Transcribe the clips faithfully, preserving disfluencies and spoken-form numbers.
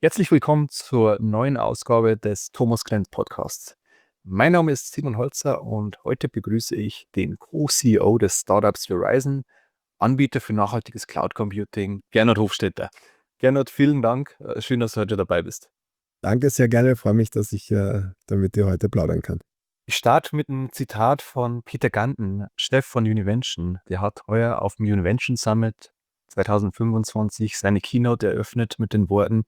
Herzlich willkommen zur neuen Ausgabe des Thomas Krenz Podcasts. Mein Name ist Simon Holzer und heute begrüße ich den Co-C E O des Startups Yorizon, Anbieter für nachhaltiges Cloud Computing, Gernot Hofstetter. Gernot, vielen Dank. äh, Schön, dass du heute dabei bist. Danke, sehr gerne. Freue mich, dass ich äh, da mit dir heute plaudern kann. Ich starte mit einem Zitat von Peter Ganten, Chef von Univention. Der hat heuer auf dem Univention Summit zwanzig fünfundzwanzig seine Keynote eröffnet mit den Worten: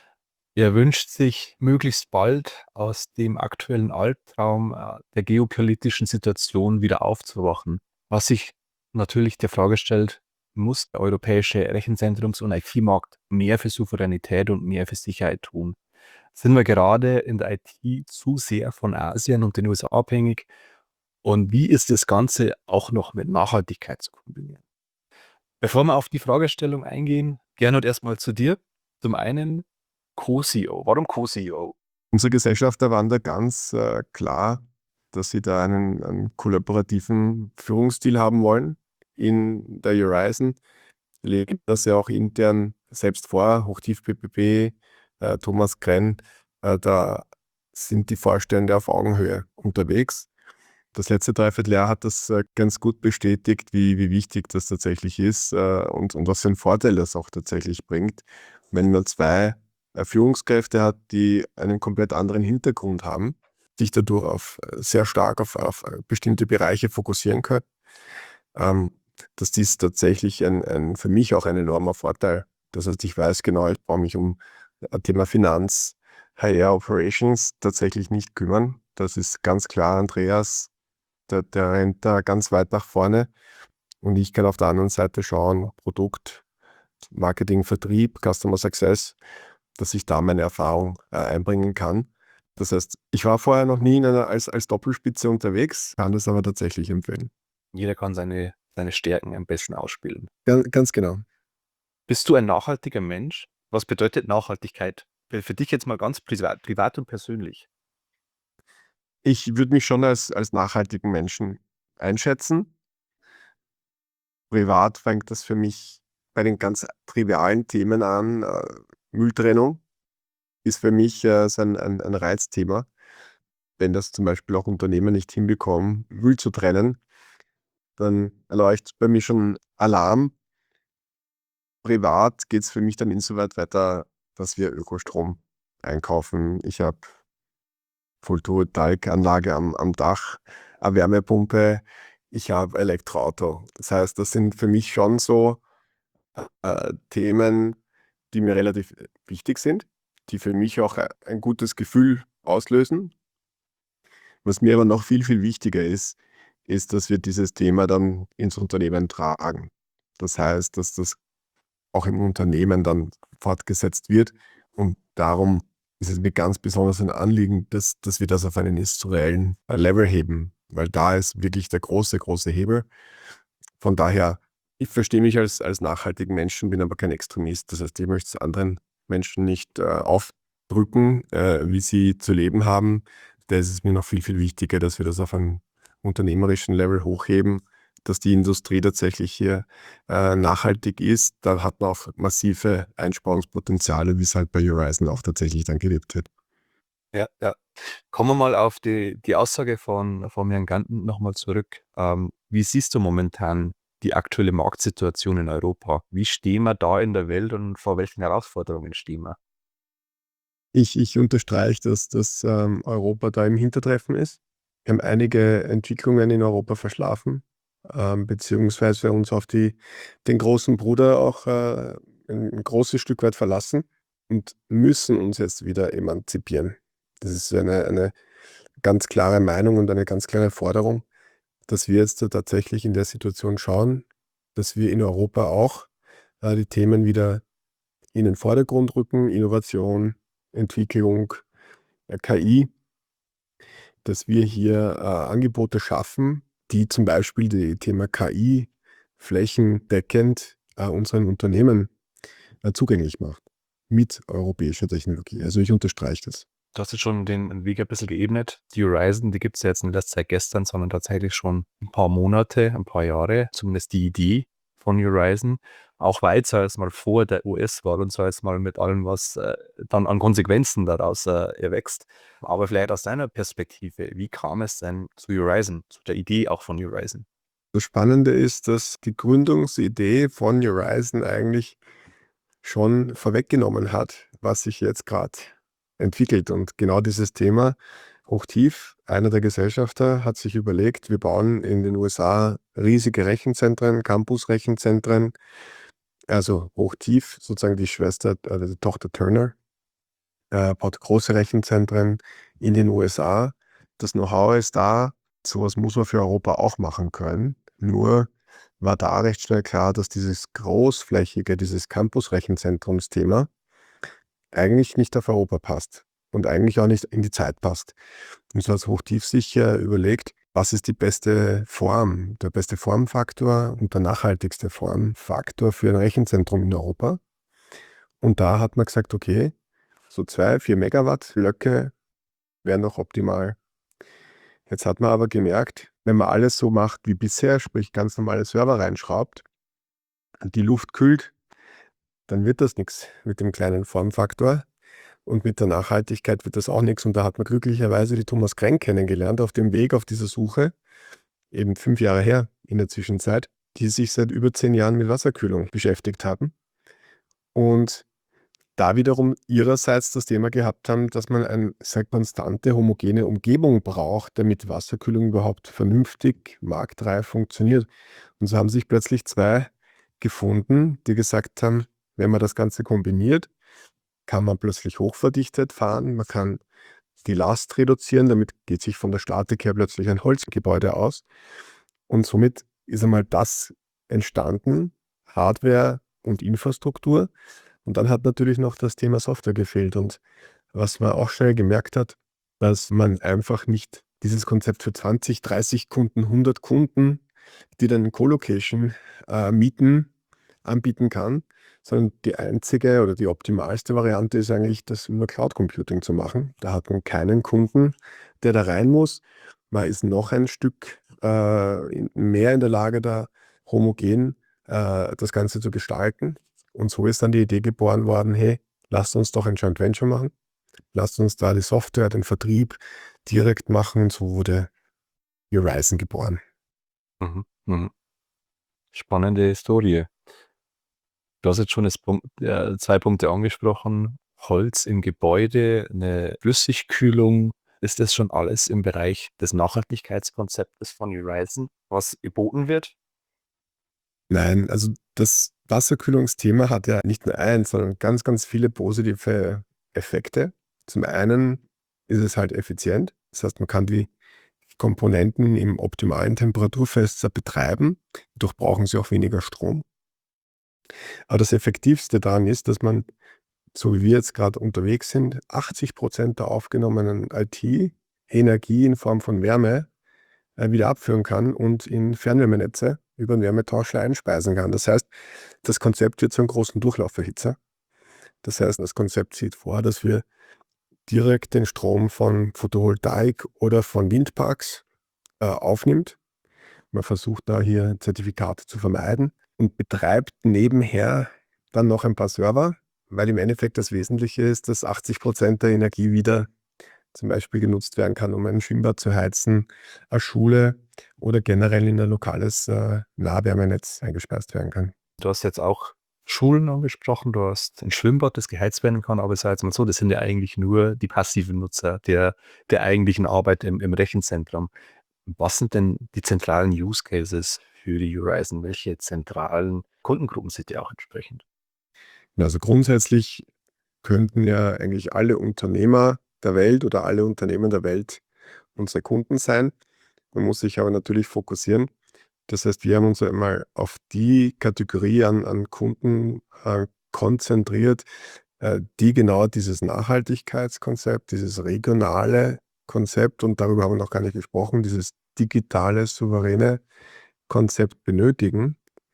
Er wünscht sich möglichst bald aus dem aktuellen Albtraum äh, der geopolitischen Situation wieder aufzuwachen, was sich natürlich der Frage stellt: Muss der europäische Rechenzentrums- und I T-Markt mehr für Souveränität und mehr für Sicherheit tun? Sind wir gerade in der I T zu sehr von Asien und den U S A abhängig? Und wie ist das Ganze auch noch mit Nachhaltigkeit zu kombinieren? Bevor wir auf die Fragestellung eingehen, Gernot, erstmal zu dir. Zum einen Co-C E O. Warum Co-C E O? Unsere Gesellschafter waren da ganz äh, klar, dass sie da einen, einen kollaborativen Führungsstil haben wollen. In der Yorizon leben das ja auch intern selbst vor, Hochtief P P P, äh, Thomas Krenn, äh, da sind die Vorstände auf Augenhöhe unterwegs. Das letzte Dreivierteljahr hat das äh, ganz gut bestätigt, wie, wie wichtig das tatsächlich ist äh, und, und was für einen Vorteil das auch tatsächlich bringt, wenn man zwei äh, Führungskräfte hat, die einen komplett anderen Hintergrund haben, sich dadurch auf, äh, sehr stark auf, auf äh, bestimmte Bereiche fokussieren können. Ähm, das ist tatsächlich ein, ein, für mich auch ein enormer Vorteil. Das heißt, ich weiß genau, ich brauche mich um äh, Thema Finanz, H R Operations tatsächlich nicht kümmern. Das ist ganz klar Andreas, der, der rennt da ganz weit nach vorne. Und ich kann auf der anderen Seite schauen, Produkt, Marketing, Vertrieb, Customer Success, dass ich da meine Erfahrung äh, einbringen kann. Das heißt, ich war vorher noch nie in einer, als, als Doppelspitze unterwegs, kann das aber tatsächlich empfehlen. Jeder kann seine, seine Stärken am besten ausspielen. Ganz, ganz genau. Bist du ein nachhaltiger Mensch? Was bedeutet Nachhaltigkeit? Für, für dich jetzt mal ganz privat, privat und persönlich. Ich würde mich schon als, als nachhaltigen Menschen einschätzen. Privat fängt das für mich bei den ganz trivialen Themen an. Äh, Mülltrennung ist für mich äh, so ein, ein, ein Reizthema. Wenn das zum Beispiel auch Unternehmen nicht hinbekommen, Müll zu trennen, dann leuchtet bei mir schon Alarm. Privat geht es für mich dann insoweit weiter, dass wir Ökostrom einkaufen. Ich habe Photovoltaikanlage am, am Dach, eine Wärmepumpe, ich habe Elektroauto. Das heißt, das sind für mich schon so äh, Themen, die mir relativ äh, wichtig sind, die für mich auch ein, ein gutes Gefühl auslösen. Was mir aber noch viel, viel wichtiger ist, ist, dass wir dieses Thema dann ins Unternehmen tragen. Das heißt, dass das auch im Unternehmen dann fortgesetzt wird. Und darum ist es mir ganz besonders ein Anliegen, dass, dass wir das auf einen institutionellen Level heben, weil da ist wirklich der große, große Hebel. Von daher, ich verstehe mich als, als nachhaltigen Menschen, bin aber kein Extremist. Das heißt, ich möchte es anderen Menschen nicht äh, aufdrücken, äh, wie sie zu leben haben. Da ist es mir noch viel, viel wichtiger, dass wir das auf einem unternehmerischen Level hochheben, dass die Industrie tatsächlich hier äh, nachhaltig ist. Da hat man auch massive Einsparungspotenziale, wie es halt bei Yorizon auch tatsächlich dann gelebt wird. Ja, ja. Kommen wir mal auf die, die Aussage von, von Herrn Ganten nochmal zurück. Ähm, wie siehst du momentan die aktuelle Marktsituation in Europa? Wie stehen wir da in der Welt und vor welchen Herausforderungen stehen wir? Ich, ich unterstreiche, dass, dass ähm, Europa da im Hintertreffen ist. Wir haben einige Entwicklungen in Europa verschlafen, ähm, beziehungsweise uns auf die, den großen Bruder auch äh, ein, ein großes Stück weit verlassen und müssen uns jetzt wieder emanzipieren. Das ist eine, eine ganz klare Meinung und eine ganz klare Forderung, dass wir jetzt da tatsächlich in der Situation schauen, dass wir in Europa auch äh, die Themen wieder in den Vordergrund rücken, Innovation, Entwicklung, äh, K I, dass wir hier äh, Angebote schaffen, die zum Beispiel die Thema K I flächendeckend äh, unseren Unternehmen äh, zugänglich macht mit europäischer Technologie. Also ich unterstreiche das. Du hast jetzt schon den Weg ein bisschen geebnet. Die Horizon, die gibt es ja jetzt nicht erst seit gestern, sondern tatsächlich schon ein paar Monate, ein paar Jahre, zumindest die Idee von Horizon. auch weit, sag ich mal, vor der U S-Wahl und sag ich mal mit allem, was äh, dann an Konsequenzen daraus äh, erwächst. Aber vielleicht aus deiner Perspektive, wie kam es denn zu Horizon, zu der Idee auch von Horizon? Das Spannende ist, dass die Gründungsidee von Horizon eigentlich schon vorweggenommen hat, was sich jetzt gerade entwickelt. Und genau dieses Thema, Hochtief, einer der Gesellschafter hat sich überlegt, wir bauen in den U S A riesige Rechenzentren, Campus-Rechenzentren, also Hochtief, sozusagen die Schwester, also die Tochter Turner, äh, baut große Rechenzentren in den U S A. Das Know-how ist da, sowas muss man für Europa auch machen können. Nur war da recht schnell klar, dass dieses großflächige, dieses Campus-Rechenzentrumsthema eigentlich nicht auf Europa passt und eigentlich auch nicht in die Zeit passt. Und so hat Hochtief sich äh, überlegt, was ist die beste Form, der beste Formfaktor und der nachhaltigste Formfaktor für ein Rechenzentrum in Europa. Und da hat man gesagt, okay, so zwei, vier Megawatt Blöcke wären noch optimal. Jetzt hat man aber gemerkt, wenn man alles so macht wie bisher, sprich ganz normale Server reinschraubt und die Luft kühlt, dann wird das nichts mit dem kleinen Formfaktor und mit der Nachhaltigkeit wird das auch nichts. Und da hat man glücklicherweise die Thomas Krenk kennengelernt auf dem Weg auf dieser Suche, eben fünf Jahre her in der Zwischenzeit, die sich seit über zehn Jahren mit Wasserkühlung beschäftigt haben und da wiederum ihrerseits das Thema gehabt haben, dass man eine sehr konstante, homogene Umgebung braucht, damit Wasserkühlung überhaupt vernünftig, marktreif funktioniert. Und so haben sich plötzlich zwei gefunden, die gesagt haben, wenn man das Ganze kombiniert, kann man plötzlich hochverdichtet fahren, man kann die Last reduzieren, damit geht sich von der Statik her plötzlich ein Holzgebäude aus. Und somit ist einmal das entstanden, Hardware und Infrastruktur. Und dann hat natürlich noch das Thema Software gefehlt. Und was man auch schnell gemerkt hat, dass man einfach nicht dieses Konzept für zwanzig, dreißig Kunden, hundert Kunden, die dann Colocation äh, mieten, anbieten kann, sondern die einzige oder die optimalste Variante ist eigentlich, das über Cloud Computing zu machen. Da hat man keinen Kunden, der da rein muss. Man ist noch ein Stück äh, in- mehr in der Lage, da homogen äh, das Ganze zu gestalten. Und so ist dann die Idee geboren worden, hey, lasst uns doch ein Joint Venture machen. Lasst uns da die Software, den Vertrieb direkt machen. Und so wurde Horizon geboren. Mhm. Mhm. Spannende Historie. Du hast jetzt schon das Punkt, äh, zwei Punkte angesprochen. Holz im Gebäude, eine Flüssigkühlung. Ist das schon alles im Bereich des Nachhaltigkeitskonzeptes von Horizon, was geboten wird? Nein, also das Wasserkühlungsthema hat ja nicht nur eins, sondern ganz, ganz viele positive Effekte. Zum einen ist es halt effizient. Das heißt, man kann die Komponenten im optimalen Temperaturfenster betreiben. Dadurch brauchen sie auch weniger Strom. Aber das Effektivste daran ist, dass man, so wie wir jetzt gerade unterwegs sind, achtzig Prozent der aufgenommenen I T-Energie in Form von Wärme äh, wieder abführen kann und in Fernwärmenetze über einen Wärmetauscher einspeisen kann. Das heißt, das Konzept wird zu einem großen Durchlauferhitzer. Das heißt, das Konzept sieht vor, dass wir direkt den Strom von Photovoltaik oder von Windparks äh, aufnimmt. Man versucht da hier Zertifikate zu vermeiden und betreibt nebenher dann noch ein paar Server, weil im Endeffekt das Wesentliche ist, dass achtzig Prozent der Energie wieder zum Beispiel genutzt werden kann, um ein Schwimmbad zu heizen, eine Schule oder generell in ein lokales äh, Nahwärmenetz eingespeist werden kann. Du hast jetzt auch Schulen angesprochen, du hast ein Schwimmbad, das geheizt werden kann, aber sag jetzt mal so, das sind ja eigentlich nur die passiven Nutzer der, der eigentlichen Arbeit im, im Rechenzentrum. Was sind denn die zentralen Use Cases für die Horizon? Welche zentralen Kundengruppen sind die auch entsprechend? Also grundsätzlich könnten ja eigentlich alle Unternehmer der Welt oder alle Unternehmen der Welt unsere Kunden sein. Man muss sich aber natürlich fokussieren. Das heißt, wir haben uns einmal auf die Kategorie an, an Kunden äh, konzentriert, äh, die genau dieses Nachhaltigkeitskonzept, dieses regionale Konzept, und darüber haben wir noch gar nicht gesprochen, dieses digitale, souveräne Konzept benötigen.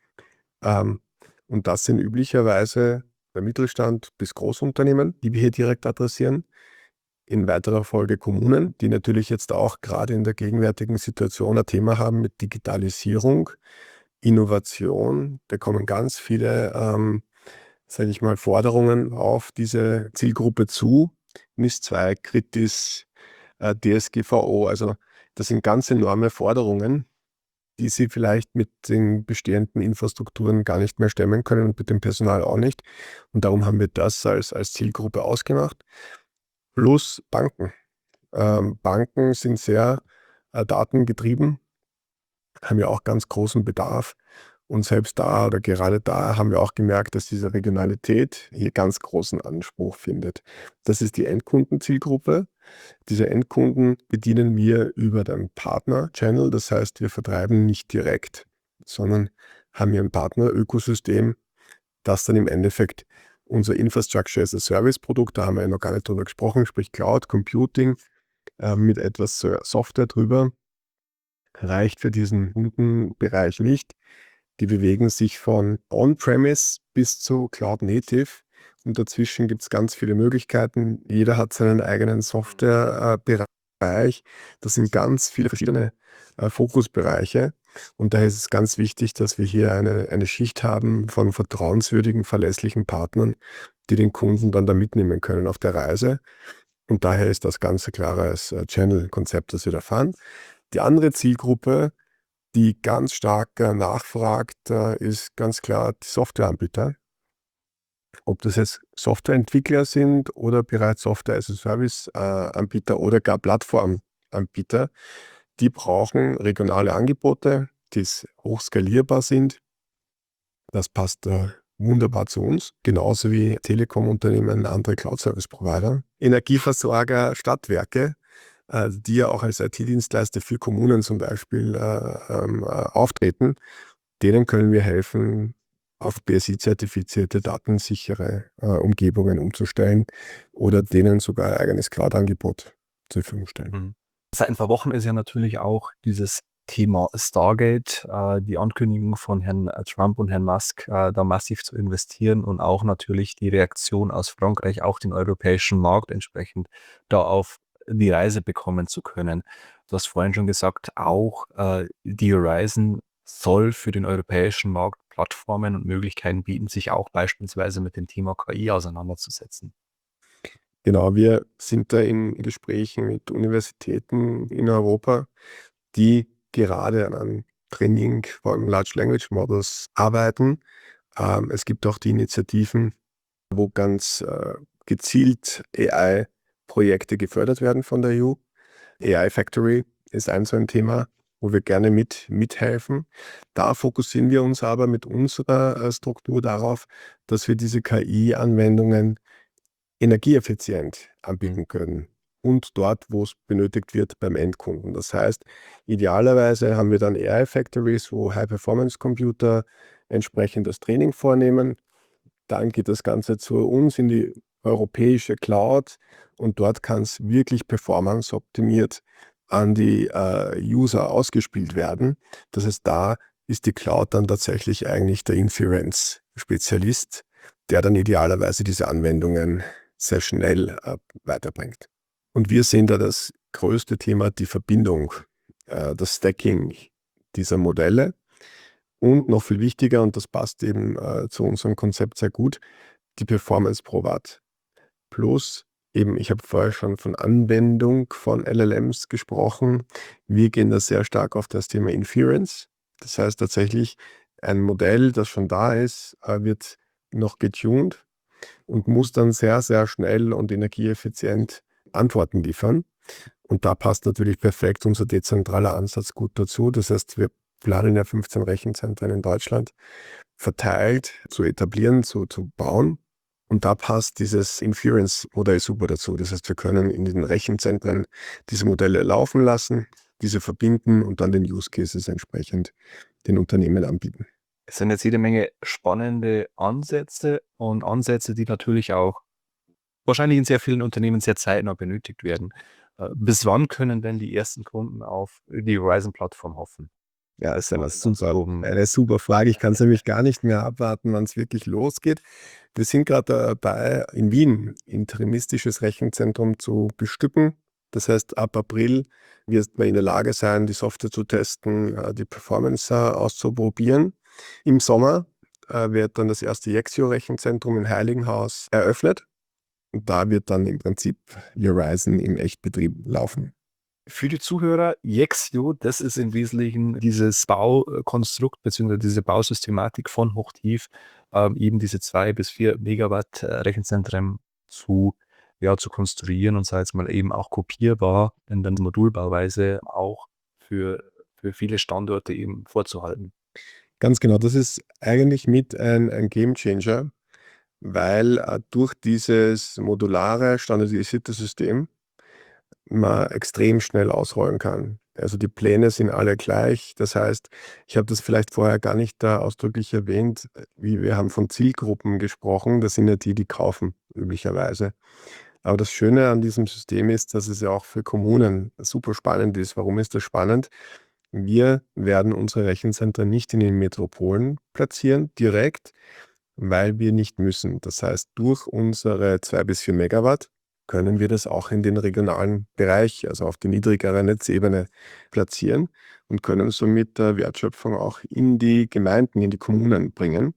Ähm, und das sind üblicherweise der Mittelstand bis Großunternehmen, die wir hier direkt adressieren. In weiterer Folge Kommunen, die natürlich jetzt auch gerade in der gegenwärtigen Situation ein Thema haben mit Digitalisierung Innovation. Da kommen ganz viele, ähm, sage ich mal, Forderungen auf diese Zielgruppe zu. NIS zwei, Kritis, äh, D S G V O. Also das sind ganz enorme Forderungen, die sie vielleicht mit den bestehenden Infrastrukturen gar nicht mehr stemmen können und mit dem Personal auch nicht. Und darum haben wir das als, als Zielgruppe ausgemacht. Plus Banken. Ähm, Banken sind sehr äh, datengetrieben, haben ja auch ganz großen Bedarf. Und selbst da oder gerade da haben wir auch gemerkt, dass diese Regionalität hier ganz großen Anspruch findet. Das ist die Endkundenzielgruppe. Diese Endkunden bedienen wir über den Partner-Channel. Das heißt, wir vertreiben nicht direkt, sondern haben hier ein Partner-Ökosystem, das dann im Endeffekt unser Infrastructure as a Service-Produkt, da haben wir ja noch gar nicht drüber gesprochen, sprich Cloud Computing, äh, mit etwas So- Software drüber, reicht für diesen Kundenbereich nicht. Die bewegen sich von On-Premise bis zu Cloud Native. Und dazwischen gibt es ganz viele Möglichkeiten. Jeder hat seinen eigenen Softwarebereich. Das sind ganz viele verschiedene äh, Fokusbereiche. Und daher ist es ganz wichtig, dass wir hier eine, eine Schicht haben von vertrauenswürdigen, verlässlichen Partnern, die den Kunden dann da mitnehmen können auf der Reise. Und daher ist das ganz ein klares äh, Channel-Konzept, das wir da fahren. Die andere Zielgruppe, die ganz stark äh, nachfragt, äh, ist ganz klar die Softwareanbieter. Ob das jetzt Softwareentwickler sind oder bereits Software-as-a-Service-Anbieter oder gar Plattformanbieter, die brauchen regionale Angebote, die hochskalierbar sind. Das passt äh, wunderbar zu uns, genauso wie Telekom-Unternehmen, andere Cloud-Service-Provider, Energieversorger, Stadtwerke, äh, die ja auch als I T-Dienstleister für Kommunen zum Beispiel äh, ähm, äh, auftreten. Denen können wir helfen, auf B S I-zertifizierte, datensichere äh, Umgebungen umzustellen oder denen sogar ein eigenes Cloud-Angebot zur Verfügung stellen. Mhm. Seit ein paar Wochen ist ja natürlich auch dieses Thema Stargate, äh, die Ankündigung von Herrn äh, Trump und Herrn Musk, äh, da massiv zu investieren und auch natürlich die Reaktion aus Frankreich, auch den europäischen Markt entsprechend da auf die Reise bekommen zu können. Du hast vorhin schon gesagt, auch äh, die Horizon soll für den europäischen Markt Plattformen und Möglichkeiten bieten, sich auch beispielsweise mit dem Thema K I auseinanderzusetzen. Genau, wir sind da in Gesprächen mit Universitäten in Europa, die gerade an einem Training von Large Language Models arbeiten. Ähm, es gibt auch die Initiativen, wo ganz äh, gezielt A I-Projekte gefördert werden von der E U. A I Factory ist ein so ein Thema, wo wir gerne mit, mithelfen. Da fokussieren wir uns aber mit unserer äh, Struktur darauf, dass wir diese K I-Anwendungen energieeffizient anbieten können und dort, wo es benötigt wird, beim Endkunden. Das heißt, idealerweise haben wir dann A I Factories, wo High-Performance-Computer entsprechend das Training vornehmen. Dann geht das Ganze zu uns in die europäische Cloud und dort kann es wirklich performance-optimiert an die äh, User ausgespielt werden. Das heißt, da ist die Cloud dann tatsächlich eigentlich der Inference-Spezialist, der dann idealerweise diese Anwendungen sehr schnell äh, weiterbringt. Und wir sehen da das größte Thema, die Verbindung, äh, das Stacking dieser Modelle. Und noch viel wichtiger, und das passt eben äh, zu unserem Konzept sehr gut, die Performance pro Watt. Plus eben, ich habe vorher schon von Anwendung von L L Ms gesprochen. Wir gehen da sehr stark auf das Thema Inference. Das heißt tatsächlich, ein Modell, das schon da ist, äh, wird noch getuned und muss dann sehr, sehr schnell und energieeffizient Antworten liefern. Und da passt natürlich perfekt unser dezentraler Ansatz gut dazu. Das heißt, wir planen ja fünfzehn Rechenzentren in Deutschland verteilt zu etablieren, zu, zu bauen. Und da passt dieses Inference-Modell super dazu. Das heißt, wir können in den Rechenzentren diese Modelle laufen lassen, diese verbinden und dann den Use Cases entsprechend den Unternehmen anbieten. Es sind jetzt jede Menge spannende Ansätze und Ansätze, die natürlich auch wahrscheinlich in sehr vielen Unternehmen sehr zeitnah benötigt werden. Äh, Bis wann können denn die ersten Kunden auf die Horizon-Plattform hoffen? Ja, ist ja Mal was ganz super, groben. eine super Frage. Ich kann es nämlich gar nicht mehr abwarten, wann es wirklich losgeht. Wir sind gerade dabei, in Wien interimistisches Rechenzentrum zu bestücken. Das heißt, ab April wird man in der Lage sein, die Software zu testen, äh, die Performance äh, auszuprobieren. Im Sommer äh, wird dann das erste Yexio-Rechenzentrum in Heiligenhaus eröffnet. Und da wird dann im Prinzip Horizon im Echtbetrieb laufen. Für die Zuhörer, Yexio, das ist im Wesentlichen dieses Baukonstrukt bzw. diese Bausystematik von Hochtief, ähm, eben diese zwei bis vier Megawatt äh, Rechenzentren zu, ja, zu konstruieren und sei jetzt mal eben auch kopierbar in der Modulbauweise auch für, für viele Standorte eben vorzuhalten. Ganz genau, das ist eigentlich mit ein, ein Gamechanger, weil äh, durch dieses modulare, standardisierte System man extrem schnell ausrollen kann. Also die Pläne sind alle gleich. Das heißt, ich habe das vielleicht vorher gar nicht da ausdrücklich erwähnt, wie wir haben von Zielgruppen gesprochen. Das sind ja die, die kaufen, üblicherweise. Aber das Schöne an diesem System ist, dass es ja auch für Kommunen super spannend ist. Warum ist das spannend? Wir werden unsere Rechenzentren nicht in den Metropolen platzieren, direkt, weil wir nicht müssen. Das heißt, durch unsere zwei bis vier Megawatt können wir das auch in den regionalen Bereich, also auf die niedrigere Netzebene platzieren und können somit der Wertschöpfung auch in die Gemeinden, in die Kommunen bringen.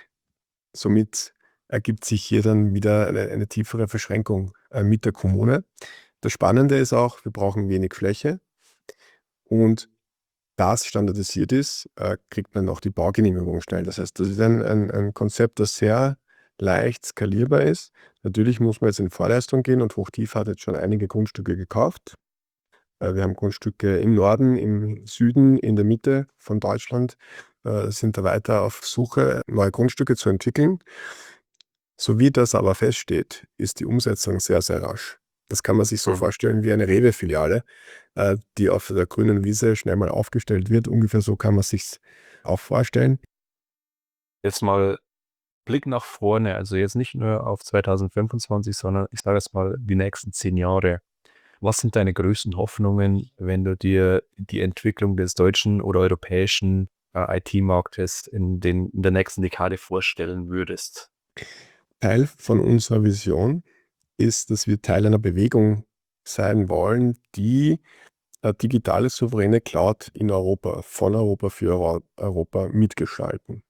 Somit ergibt sich hier dann wieder eine, eine tiefere Verschränkung äh, mit der Kommune. Das Spannende ist auch, wir brauchen wenig Fläche und da es standardisiert ist, äh, kriegt man auch die Baugenehmigung schnell. Das heißt, das ist ein, ein, ein Konzept, das sehr leicht skalierbar ist. Natürlich muss man jetzt in Vorleistung gehen und Hochtief hat jetzt schon einige Grundstücke gekauft. Äh, wir haben Grundstücke im Norden, im Süden, in der Mitte von Deutschland, äh, sind da weiter auf Suche, neue Grundstücke zu entwickeln. So wie das aber feststeht, ist die Umsetzung sehr, sehr rasch. Das kann man sich so Mhm. vorstellen wie eine Rewe-Filiale, äh, die auf der grünen Wiese schnell mal aufgestellt wird. Ungefähr so kann man sich's auch vorstellen. Jetzt mal Blick nach vorne, also jetzt nicht nur auf zweitausendfünfundzwanzig, sondern ich sage jetzt mal die nächsten zehn Jahre. Was sind deine größten Hoffnungen, wenn du dir die Entwicklung des deutschen oder europäischen äh, I T-Marktes in den in der nächsten Dekade vorstellen würdest? Teil von unserer Vision ist, dass wir Teil einer Bewegung sein wollen, die äh, digitale souveräne Cloud in Europa, von Europa für Euro Europa mitgestalten.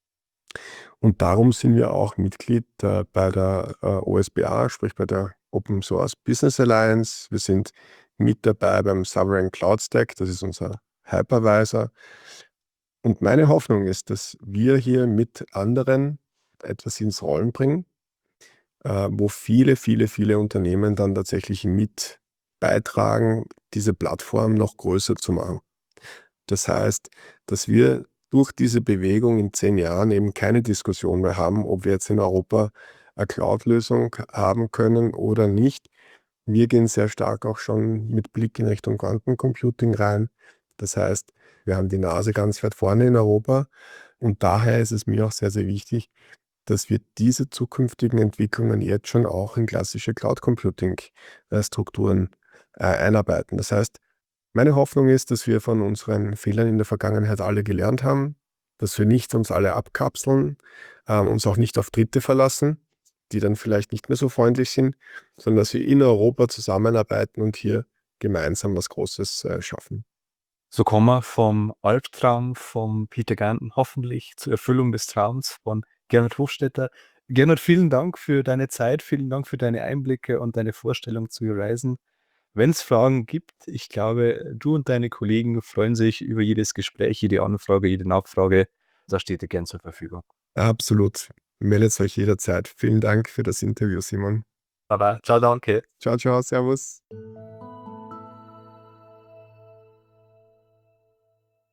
Und darum sind wir auch Mitglied äh, bei der äh, O S B A, sprich bei der Open Source Business Alliance. Wir sind mit dabei beim Sovereign Cloud Stack, das ist unser Hypervisor. Und meine Hoffnung ist, dass wir hier mit anderen etwas ins Rollen bringen, äh, wo viele, viele, viele Unternehmen dann tatsächlich mit beitragen, diese Plattform noch größer zu machen. Das heißt, dass wir durch diese Bewegung in zehn Jahren eben keine Diskussion mehr haben, ob wir jetzt in Europa eine Cloud-Lösung haben können oder nicht. Wir gehen sehr stark auch schon mit Blick in Richtung Quantencomputing rein. Das heißt, wir haben die Nase ganz weit vorne in Europa und daher ist es mir auch sehr, sehr wichtig, dass wir diese zukünftigen Entwicklungen jetzt schon auch in klassische Cloud-Computing-Strukturen äh, einarbeiten. Das heißt, meine Hoffnung ist, dass wir von unseren Fehlern in der Vergangenheit alle gelernt haben, dass wir nicht uns alle abkapseln, äh, uns auch nicht auf Dritte verlassen, die dann vielleicht nicht mehr so freundlich sind, sondern dass wir in Europa zusammenarbeiten und hier gemeinsam was Großes äh, schaffen. So kommen wir vom Albtraum vom Peter Ganten hoffentlich zur Erfüllung des Traums von Gernot Hofstetter. Gernot, vielen Dank für deine Zeit, vielen Dank für deine Einblicke und deine Vorstellung zu Horizon. Wenn es Fragen gibt, ich glaube, du und deine Kollegen freuen sich über jedes Gespräch, jede Anfrage, jede Nachfrage. Da steht ihr gern zur Verfügung. Absolut. Meldet euch jederzeit. Vielen Dank für das Interview, Simon. Aber ciao, danke. Ciao, ciao, servus.